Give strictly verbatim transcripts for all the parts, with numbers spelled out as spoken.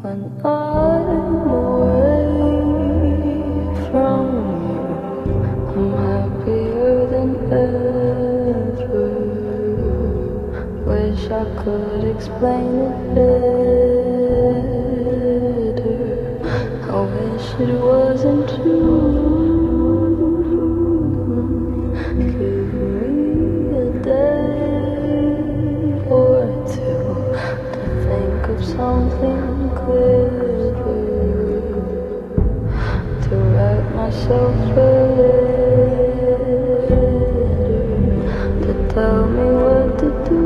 when I'm away from you. I'm happier than ever. Wish I could explain it better. I wish it wasn't true. Give me a day or two to think of something clever, to write myself a letter, to tell me what to do.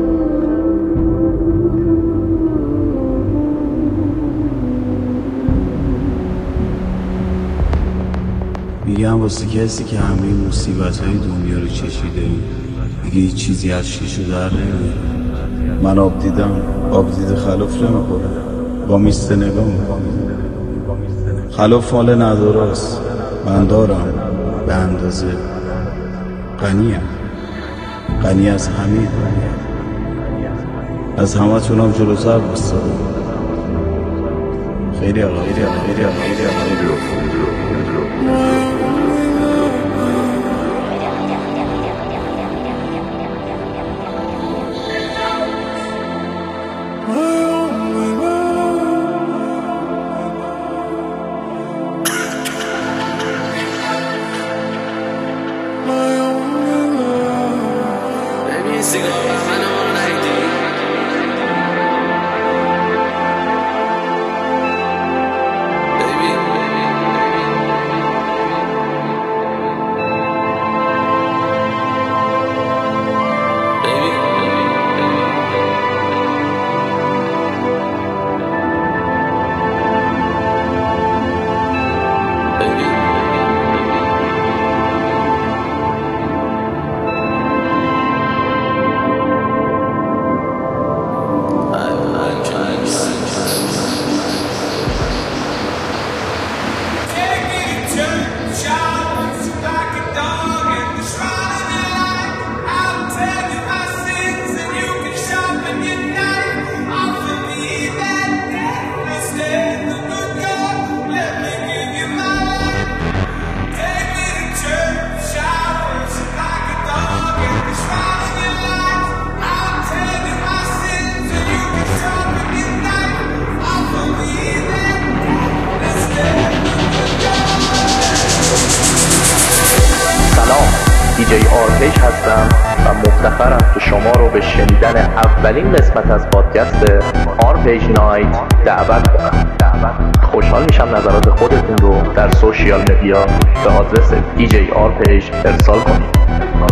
میگم واسه کسی که همه مصیبت‌های دنیا رو چشیده دیگه هیچ چیزی از شیشه در نمیاد. من آب دیدم، آب دیده خلاف نمیخوره، با میسته نگاه میکنم. خلاف مال نداراست، من دارم به اندازه. غنیم، غنی از همه دنیا، از همه تونم جلوتر بستادم. خیلی عقب، خیلی عقب، خیلی عقب، خیلی عقب. دی جی آرپیج هستم و مفتخرم که شما رو به شنیدن اولین قسمت از پادکست آرپیج نایت دعوت کنم. خوشحال میشم نظرات خودتون رو در سوشیال مدیا به آدرس دی جی آرپیج ارسال کنید.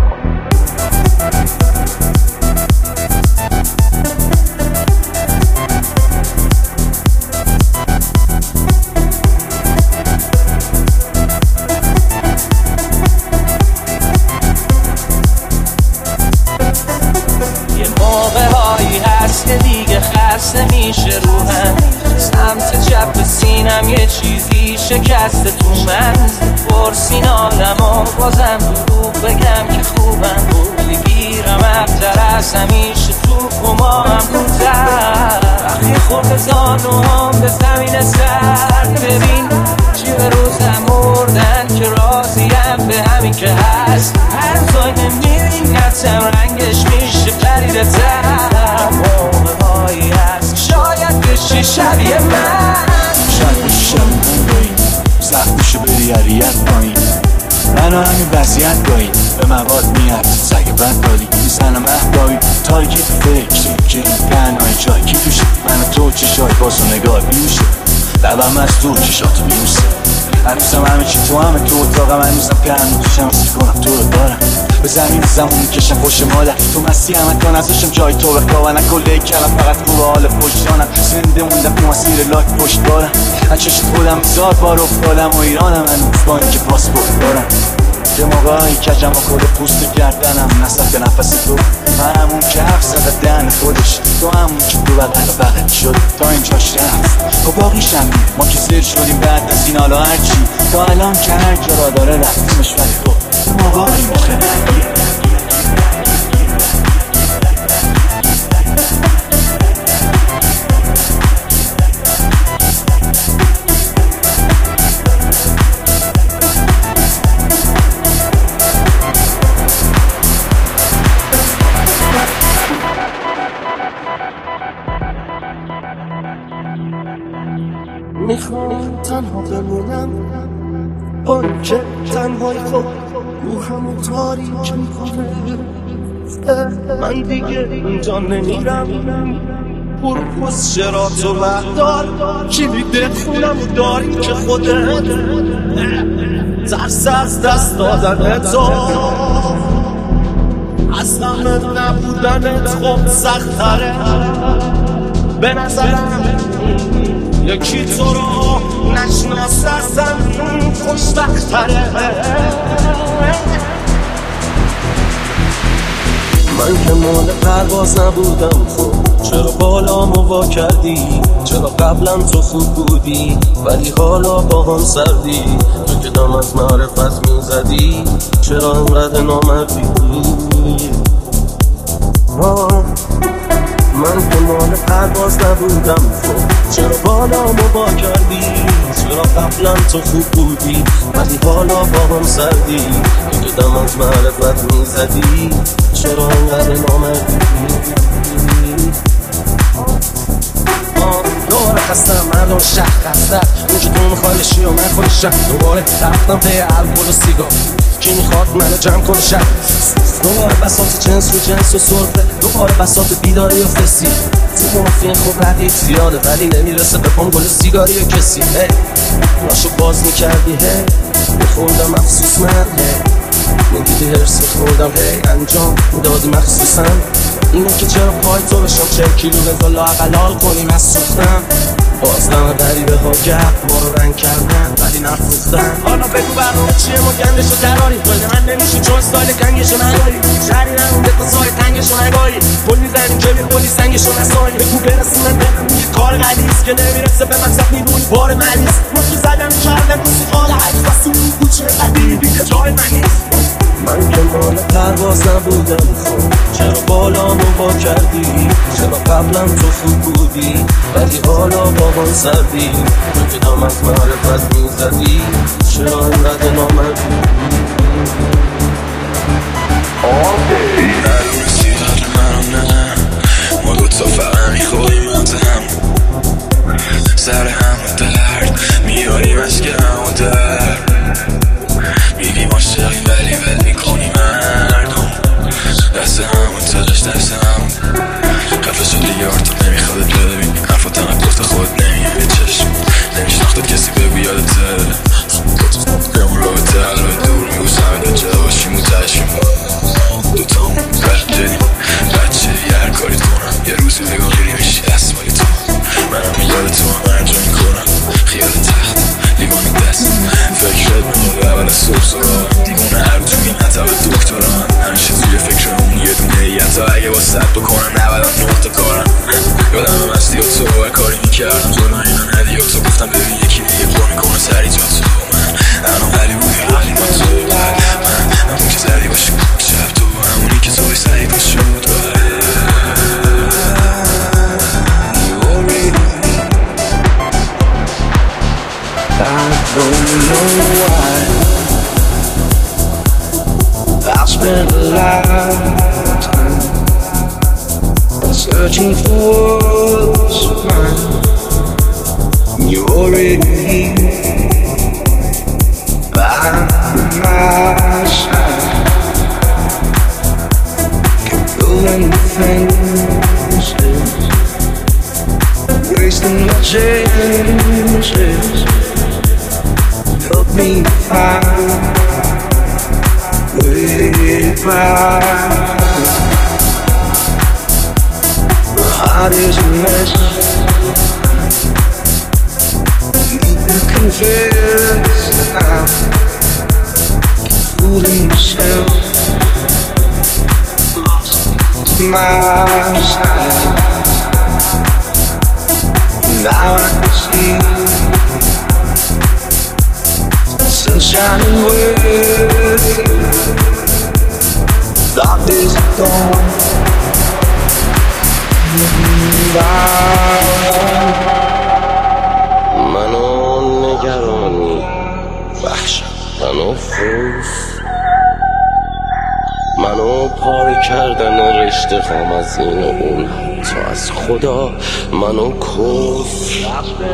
نمیشه روحم سمت چپ سینم یه چیزی شکسته تو من پرسین آدم و بازم دروغ بگم که خوبم بگیرم ابتر از همیشه تو قمارم بودم وقتی خورد زانو هم به زمین سر ببین چی به روزم مردن که راضیم به همین که هست هر زای نمیرین نتم رنگش میشه پریده تر موقع هایی هست شاید بشی شبیه من شاید بشی شبیه من گاهی سخت میشه بری عریت پایین منو همین وضعیت گاهی به مواد میاد سگ بد داری میزن مهدایی تاریکی تو فکری که این پهنهای جای کی توشه من تو چشای باز و نگاه بیوشه لبم از دور چشاتو بیوسه هنوزم همه چی تو همه تو اتاقم هنوزم پهنو توشم سیر کنم تو رو دارم به زمین زمون میکشم خوش مادر تو مستی همه تا نزاشم جای تو بخواه نکله کلم فقط خوب حال پشتانم زنده موندم تو مسیر لاک پشت بارم از چشت خودم میزاد بار افتادم و ایرانم هنوز با این که پاسپورت دارم یه موقعی کجم و کل پوست گردنم نسل به نفس تو من همون که حرف زده دهن خودش تو همون که تو بقل بقل شد تا اینجاش رفت خب باقیش هم ما که زیر شدیم بعد از این حالا هرچی تا الان که هر جا را داره رفتیمش ولی خب یه موقعی مخه نگیه میخوام تنها بمونم، اون که تنهای خود روحمو تاریک میکنه. من دیگه اونجا نمیرم، پرپوز شرات و وحدار کلید خونمو داری که خودت ترس از دست دادن تو، از همه نبودنت خب سختره. به نظرم یکی تو رو نشناس ازم خوشبختره. من که مال پرواز نبودم، خب چرا بالامو وا کردی؟ چرا قبلا تو خوب بودی ولی حالا با هم سردی؟ تو که دم از معرفت میزدی چرا انقدر نامردی؟ من که مال پرواز نبودم، خب چرا بالامو وا کردی؟ چرا قبلا تو خوب بودی ولی حالا با هم سردی؟ تو که دم از معرفت میزدی چرا انقدر نامردی؟ دور خستم مردم شهر خسته، اون که تو میخوایشی و من خودشم. دوباره رفتم پی الکل و سیگار، کی میخواد منو جمع کنه شب؟ دوباره بساط جنس و جنس و سرفه، دوباره بساط بیداری و فسی. تو مافین خوب ردیت زیاده ولی نمیرسه به پام گل سیگاری و کسی. هی ناشو باز میکردی، هی میخوندم افسوس من، هی میدیدی هرسی خوردم، هی انجام میدادی مخصوصا. اینه که چرا پای تو بشم چه کیلو بزا لاقلال کنیم از سوختم. بازدم غریبه ها گرد ما رو رنگ کردن ولی نفروختن. حالا بگو برنامه چیه ما گندشو دراری؟ بایده من نمیشی چون استایل کنگشو نداری، شهری نمونده تا سای تنگشو نگاری. پل میزنیم که میخوری سنگشو نسایی. بگو برسیم من برم یه کار غلیظ که نمیرسه به مقصد میدونی بار مریض. ما که زدم کردم موسیقال حریف واسه اون کوچه قدیمی که جای من نیست. من که مال پرواز نبودم، خب چرا بالامو وا کردی؟ چرا قبلا تو خوب بودی ولی حالا با هم سردی؟ تو که دم از معرفت میزدی چرا اینقدر نامردی؟ معلوم سیدات منو نه، ما دوتا فقط میخوریم از هم، سر همون درد میاریم از که همون درد. میگیم عاشقیم ولی ول میکنیم مردم، دست همون تاجش دست همون. خفه شدی یه تو نمیخوادت ببین، حرفات هم گفت خود نمیاد چشم، نمیشناختت کسی بگو یادته. همون رابطه حلوه دور میگوشم به جا باشیم و تشیم دوتامون قلب جدیم بچه یه هر کاری کنم یه روزی نگاه غیری میشی اسمالی تو. منم یاد تو هم انجام میکنم خیال تخت لیوان دست، فکرت میاد اول صبح سرام دیوونه هر روز میگن حتی به دکتران. همیشه توی فکر اون یه دونه ای حتی اگه با صد بکنم نبدم نقطه کارم. یادم هم هستی و تو هر کاری میکردم ظلم اینا ندی و تو گفتم ببین یکی دیگه پر میکنه سری جا تو. من انا ولی بودی ولی با تو من همون که زدی باشی شب تو همونی که توی سعی باشی بود. I don't know why I've spent a lifetime searching for what's mine. You're already here by my side. Keep doing the things, wasting my chances. Help me find way back. My heart is a mess. Need to confess now. Fooling myself, lost my side. Now I can see sunshine and way. Dark days are gone. منو نگرانی وحشت منو خوف منو پاره کردن رشته خام از این و اون، تا از خدا منو کف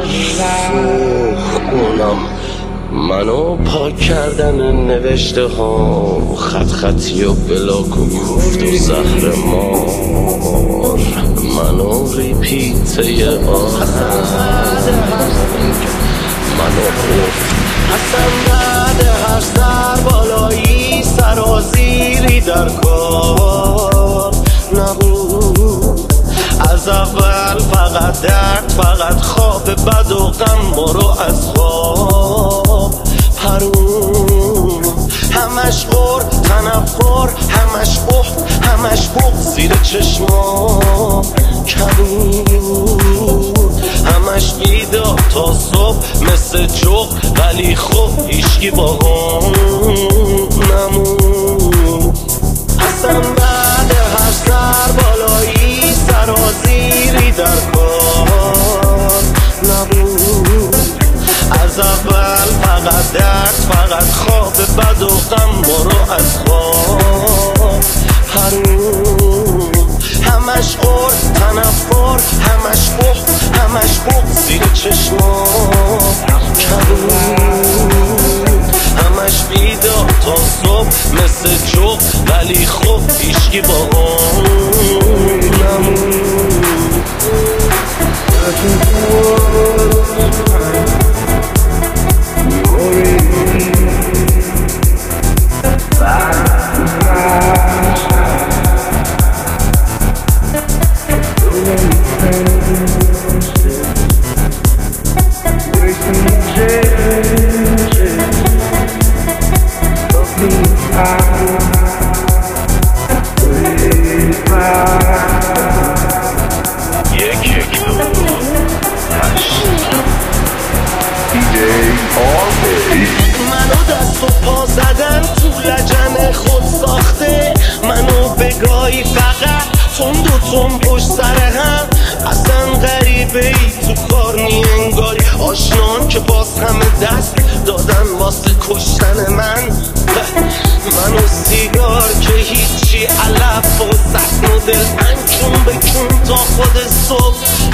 کنم، منو پاک کردن نوشته ها، خط خطی و بلاک و کوفت و زهر مار، منو ریپیته آهنگ، منو گفت اصلا بعد هر سر بالایی سرازیری در کار نبود، از اول فقط درد، فقط خواب بد و غم برو از خواب پرون، همش غر تنفر، همش بخت، همش بخت زیر چشما کبود، همش بیدار تا صبح مثل جغ، ولی خب هیچکی با هم نمود، اصلا بعد هر سر بالایی سرازیری در کار نبود، از اول فقط درد، فقط خواب بد و غم برو از خواب پرون، همش غر تنفر، همش بخت، همش بخت زیر چشما کبود، همش بیدار تا صبح مثل جغ، ولی خب هیچکی با هم نمود. منو دست و پا زدن تو لجن خود ساخته، منو بگاهی فقط تند و تند پشت سر هم، اصلا غریبه ای تو کار نی انگاری، آشنان که باز همه دست دادن واسه کشتن من، منو سیگار که هیچی علف و زخم و دل انکون بکون تا خود صبح،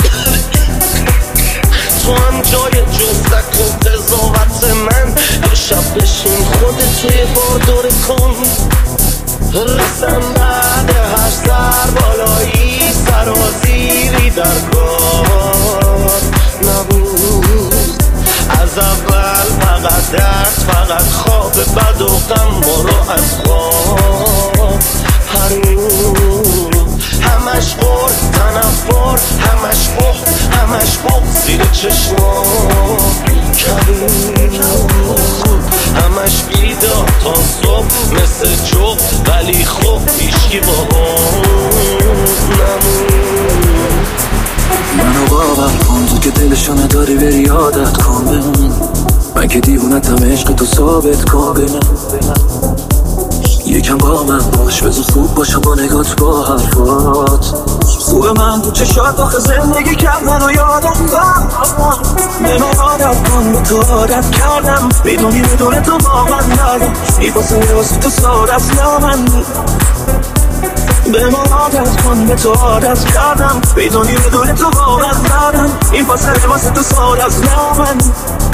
تو هم جای جزدک و قضاوت من، یا شب بشین خودت توی بار دوره کن، رسم بعد هر سر بالایی سرازیری در کار نبود، از اول فقط درد، فقط خواب بد و غم برو از خواب پرون، همش غر تنفر، همش بخت، همش بخت زیر چشما کبود، همش بیدار تا صبح مثل جغ، ولی خب هیچکی با هم نمود. منو باور کن تو که دلشو نداری بری عادت کن به من، من که دیوونتم عشق تو ثابت کن به من، یکم با من باش بذار خوب باشم با نگات با حرفات، خوب من تو چشات آخه زندگی کردن و یادم کن، به من عادت کن به تو عادت کردم، میدونی بدون تو با من ندم، میپاسم واسه تو ساده از نامندی، به من عادت کن به تو عادت کردم، میدونی بدون تو با من ندم، میپاسم واسه تو ساده از نامندی،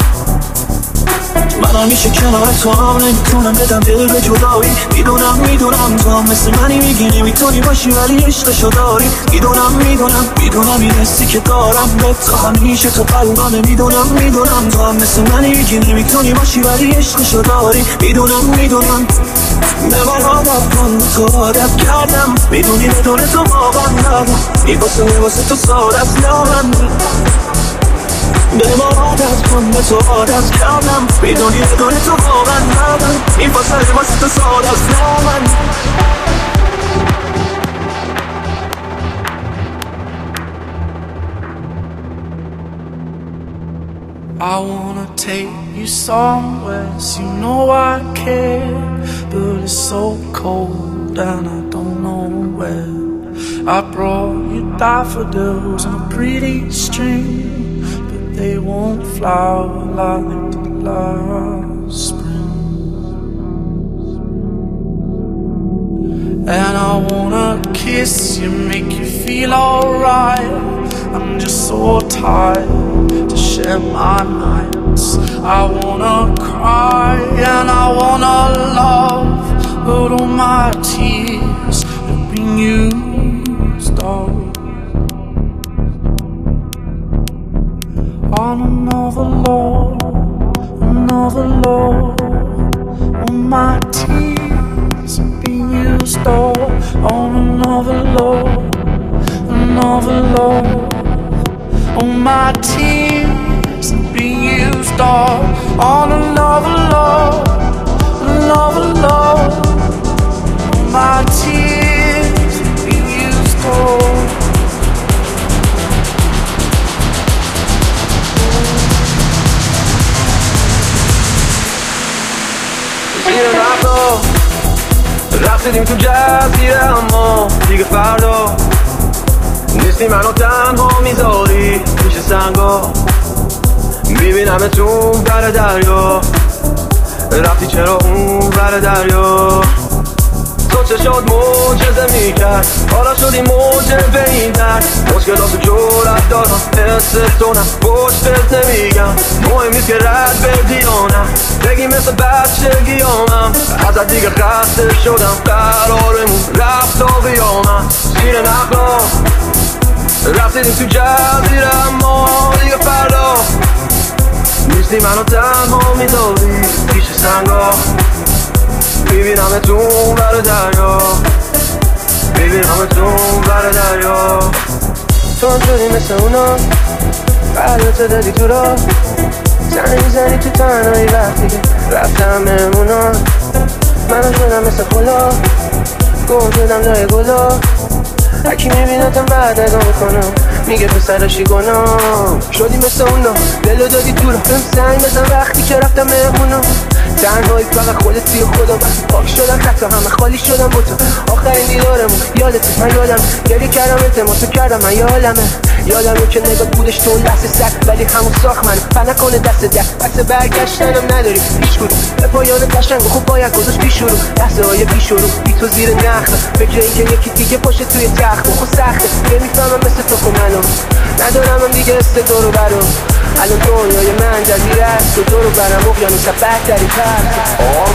من همیشه کنار تو هم نمیتونم بدم دل به جدایی، میدونم میدونم تو هم مثل منی میگی نمیتونی باشی ولی عشقشو داری، میدونم میدونم میدونم این حسی که دارم به تو همیشه تو قلبانه، میدونم میدونم تو هم مثل منی میگی نمیتونی باشی ولی عشقشو داری، میدونم میدونم به من عادت کن به تو عادت کردم، میدونی بدون تو واقعا ندم، میباسم واسه تو ساده از نامندی، به ما عادت کن به تو عادت کردم، میدونی بدون تو واقعا ندم، این فاصله واسه تو ساده از نامندی. I wanna take you somewhere, so you know I care, but it's so cold and I don't know where. I brought you daffodils on a pretty string, but they won't flower like the last spring. And I wanna kiss you, make you feel alright. I'm just so tired to share my nights. I wanna cry and I wanna love, but all my tears have been used up on another love, another love. All my tears have been used up on another love, another love. All my tears have been used up on another love, another love. All my tears have been used up. زیر نقلا رفتیم تو جزیره، اما دیگه فردا نیستی منو تنها میذاری پیش سنگا. میبینم تو بر دریا، رفتی چرا اون بر دریا؟ تو چشات معجزه میکرد، حالا شدی موجب این درد. مشکلاتو جرأت دارم، حس تو نه پشتت نمیگم. مهم نیست که رد بدی یا نه، بگی مثل بچگی آمم. ازت دیگه خسته شدم، قرارمون رفت تا قیامم. زیر نقلا رفتیم تو جزیره، اما دیگه فردا نیستی منو تنها میذاری پیش سنگا. میبینم تو بر دریا، میبینم تو بر دریا. تو شدی مثل اونا، قلبتو دادی تو را، زنگ میزنی تو تنهایی وقتی که رفتم مهمونا. منو شدم مثل خلا، گم شدم لای گلا. اکی میبینتم بعد نگاه میکنم، میگه پسرشی گناه. شدی مثل اونا، دلو دادی تو را، بهم زنگ بزن وقتی که رفتم مهمونا. تنهایی فقط خودتی و خدا، وقتی پاک شدن خطا همه خالی شدم با تو. آخرین دیدارمون یادت من یادم، گریه کردم التماسو کردم من یادمه. یادمه که نگاه بودش تو لحظه سخت، ولی همون ساخت منو فن نکنه دست ده. پس برگشتنم نداری هیچ کدوم، به پایان قشنگ خوب باید گذاشت پیش رو. لحظه های پیش رو بی تو زیر نخل، فکر این که یکی دیگه پاشه توی تخت خب سخته. نمیفهمم مثل تو خب منو ندارم هم دیگه استدار رو برام. الان دنیای من جزیره است و دورو برم اقیانوس بهتری پرد.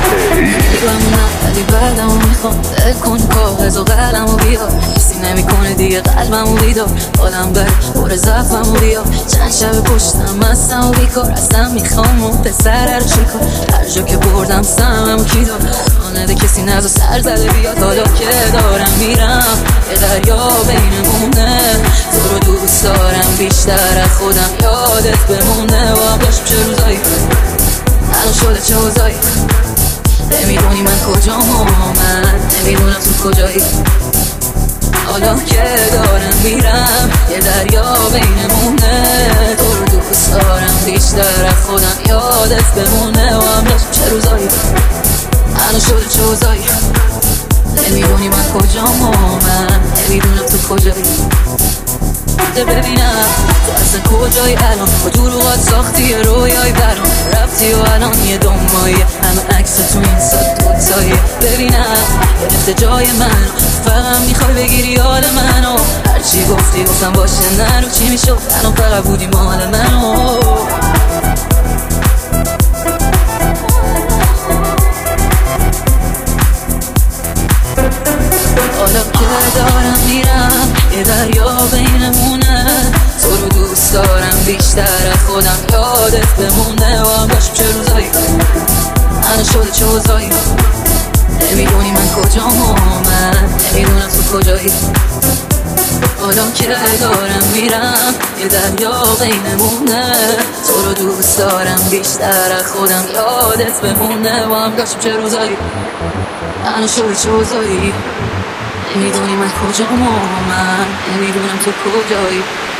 بمونم ولی بعدمو میخوام دل کن کاغذ و قلمو بیار. کسی نمیکنه دیگه قلبمو بیدار، حالم بر پر ضعفمو بیار. چند شب پشتم مستم و بیکار، اصلا میخوام اون پسر رو چیکار. هر جا که بردم سممو کی دار، نده کسی نزا سر زده بیاد. حالا که دارم میرم یه دریا بینمونه، تو رو دوست دارم بیشتر از خودم، یادت بمونه. و هم داشت چه روزایی الان شده چه اوزایی، نمیدونی من کجام و من نمیدونم تو کجایی. حالا که دارم میرم یه دریا بینمونه، تو رو دوست دارم بیشتر از خودم، یادت بمونه. و هم داشت چه روزایی الان شده چه اوزایی، نمیدونی من کجام و من نمیدونم تو کجایی. ببینم تو اصلا کجایی الان، با دروغات ساختی یه رویای برام. رفتی و الان یه دنبایی، همه عکس تو این ساعت دوتایی. ببینم گرفته جای من، فقط میخوای بگیری حال منو. هرچی گفتی گفتم باشه نرو، چی میشد الان فقط بودی مال منو. حالا که دارم میرم یه دریا بینمونه، تو رو دوست دارم بیشتر از خودم، یادت بمونه. و هم داشت چه روزایی الان شده چه اوزایی، نمیدونی من کجام و من نمیدونم تو کجایی. حالا که دارم میرم یه دریا بینمونه، تو رو دوست دارم بیشتر از خودم، یادت بمونه. و هم داشت چه روزایی الان شده چه اوزایی، نمیدونی من کجام و من نمیدونم تو کجایی.